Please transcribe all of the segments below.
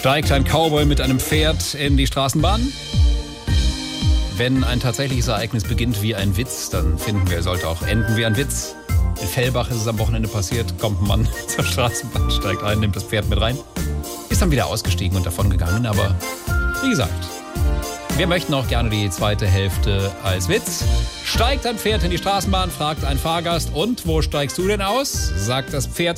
Steigt ein Cowboy mit einem Pferd in die Straßenbahn? Wenn ein tatsächliches Ereignis beginnt wie ein Witz, dann finden wir, er sollte auch enden wie ein Witz. In Fellbach ist es am Wochenende passiert, kommt ein Mann zur Straßenbahn, steigt ein, nimmt das Pferd mit rein, ist dann wieder ausgestiegen und davon gegangen, aber wie gesagt, wir möchten auch gerne die zweite Hälfte als Witz. Steigt ein Pferd in die Straßenbahn, fragt ein Fahrgast, und wo steigst du denn aus? Sagt das Pferd,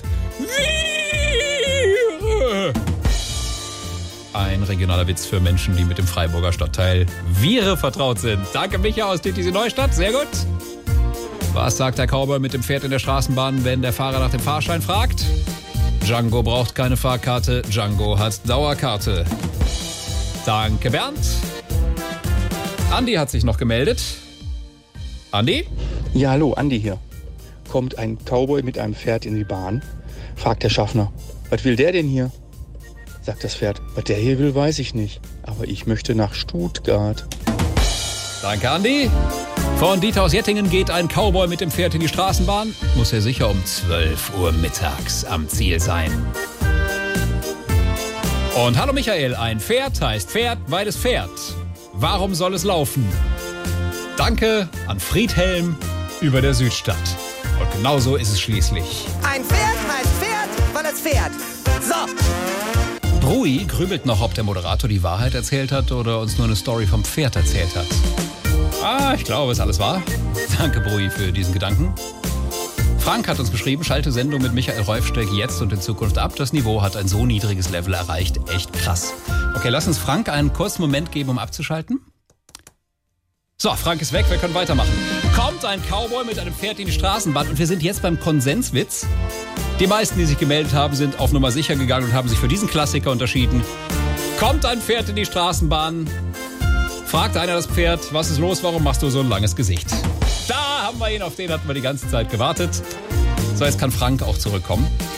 Viere. Ein regionaler Witz für Menschen, die mit dem Freiburger Stadtteil Viere vertraut sind. Danke, Micha aus Titisee Neustadt, sehr gut. Was sagt der Cowboy mit dem Pferd in der Straßenbahn, wenn der Fahrer nach dem Fahrschein fragt? Django braucht keine Fahrkarte, Django hat Dauerkarte. Danke, Bernd. Andi hat sich noch gemeldet. Andi? Ja, hallo, Andi hier. Kommt ein Cowboy mit einem Pferd in die Bahn, fragt der Schaffner, was will der denn hier? Sagt das Pferd, was der hier will, weiß ich nicht, aber ich möchte nach Stuttgart. Danke, Andi. Von Dieter aus Jettingen geht ein Cowboy mit dem Pferd in die Straßenbahn. Muss er sicher um 12 Uhr mittags am Ziel sein. Und hallo Michael, ein Pferd heißt Pferd, weil es fährt. Warum soll es laufen? Danke an Friedhelm über der Südstadt. Und genau so ist es schließlich. Ein Pferd heißt Pferd, weil es fährt. So. Brui grübelt noch, ob der Moderator die Wahrheit erzählt hat oder uns nur eine Story vom Pferd erzählt hat. Ich glaube, ist alles wahr. Danke, Brui, für diesen Gedanken. Frank hat uns geschrieben, schalte Sendung mit Michael Reufsteig jetzt und in Zukunft ab. Das Niveau hat ein so niedriges Level erreicht. Echt krass. Okay, lass uns Frank einen kurzen Moment geben, um abzuschalten. So, Frank ist weg, wir können weitermachen. Kommt ein Cowboy mit einem Pferd in die Straßenbahn und wir sind jetzt beim Konsenswitz. Die meisten, die sich gemeldet haben, sind auf Nummer sicher gegangen und haben sich für diesen Klassiker unterschieden. Kommt ein Pferd in die Straßenbahn, fragt einer das Pferd, was ist los, warum machst du so ein langes Gesicht? Da haben wir ihn, auf den hatten wir die ganze Zeit gewartet. So, jetzt kann Frank auch zurückkommen.